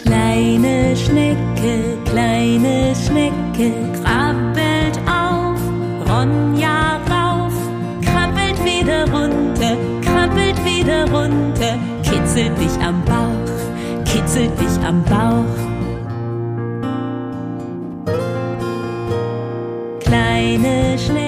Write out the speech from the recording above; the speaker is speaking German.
Kleine Schnecke, krabbelt auf, Ronja rauf, krabbelt wieder runter, kitzelt dich am Bauch. Kleine Schnecke,